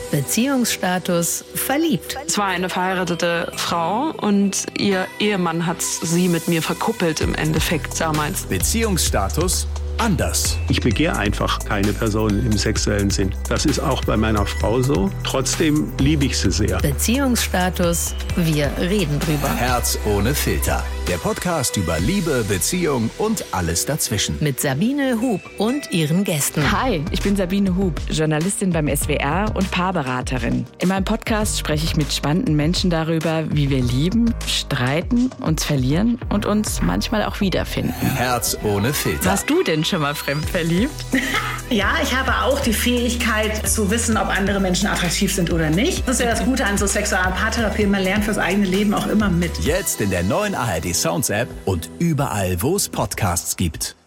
Beziehungsstatus verliebt. Es war eine verheiratete Frau und ihr Ehemann hat sie mit mir verkuppelt im Endeffekt damals. Beziehungsstatus anders. Ich begehre einfach keine Person im sexuellen Sinn. Das ist auch bei meiner Frau so. Trotzdem liebe ich sie sehr. Beziehungsstatus, wir reden drüber. Herz ohne Filter. Der Podcast über Liebe, Beziehung und alles dazwischen. Mit Sabine Hub und ihren Gästen. Hi, ich bin Sabine Hub, Journalistin beim SWR und Paarberaterin. In meinem Podcast spreche ich mit spannenden Menschen darüber, wie wir lieben, streiten, uns verlieren und uns manchmal auch wiederfinden. Herz ohne Filter. Warst du denn schon mal fremd verliebt? Ja, ich habe auch die Fähigkeit zu wissen, ob andere Menschen attraktiv sind oder nicht. Das ist ja das Gute an so Sexual- und Paartherapie. Man lernt fürs eigene Leben auch immer mit. Jetzt in der neuen ARD Sounds App und überall, wo es Podcasts gibt.